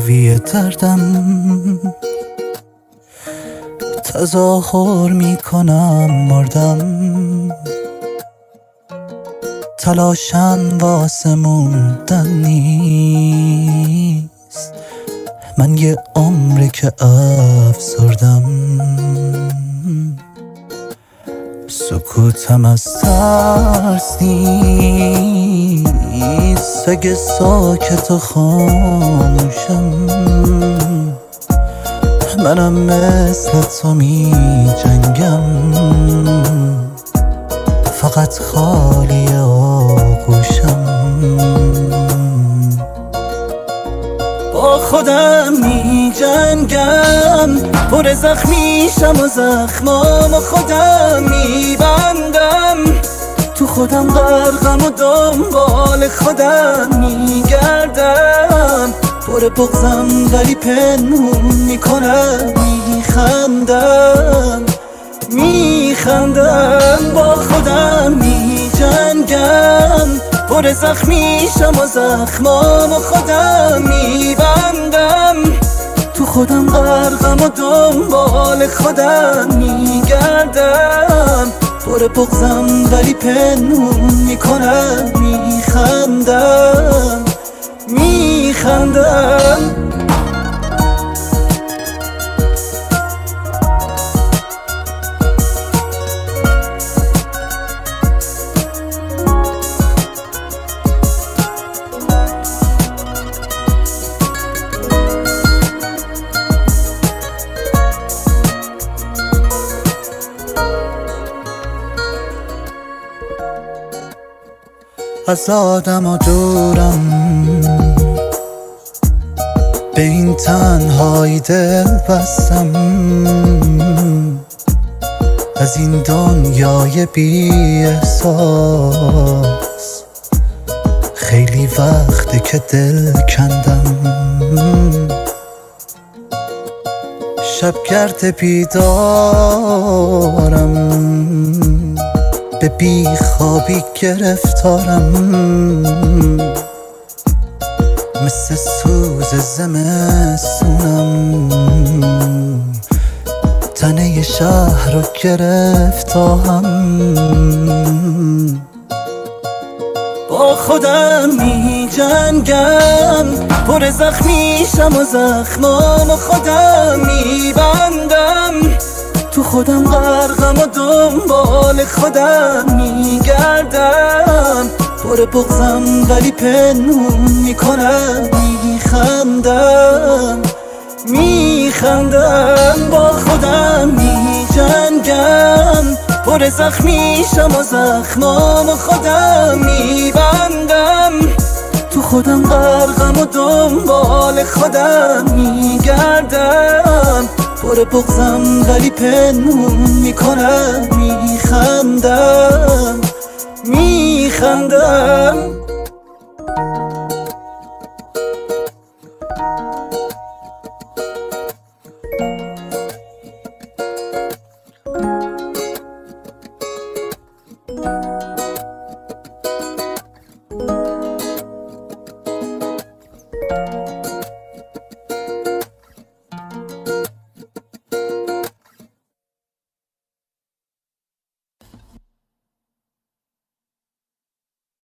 داروی دردم، تظاهر میکنم مردم، تلاشم واسه موندن نیست، من یه عمره که افسردم، سکوتم از ترس نیست، اگه ساکت و خاموشم، منم مثل تو می جنگم، فقط خالی آغوشم، با خودم می جنگم، پر زخمیشم و زخمامو خودم می بندم، تو خودم غرقم و دنبال خودم می گردم، پر بغضم ولی پنهون میکنم، میخندم، با خودم می جنگم، پر زخمیشم و زخمامو خودم می بندم، تو خودم غرقم و دنبال خودم می گردم، پر بغضم ولی پنهون میکنم، میخندم. از آدم و دورم، به این تنهایی دل بستم، از این دنیای بی احساس خیلی وقته که دل کندم، شبگرد بیدارم، به بی خوابی گرفتارم، مثل سوز زمستونم، تنه شهر رو گرفتم، با خودم می جنگم، پر زخمیشم و زخمامو خودم می بندم، تو خودم غرقم و دنبال خودم می گردم، پر بغضم ولی پنهون میکنم، میخندم، با خودم می جنگم، پر زخمیشم و زخمامو خودم می بندم، تو خودم غرقم و دنبال خودم می گردم، پر بغضم ولی پنهون میکنم، میخندم.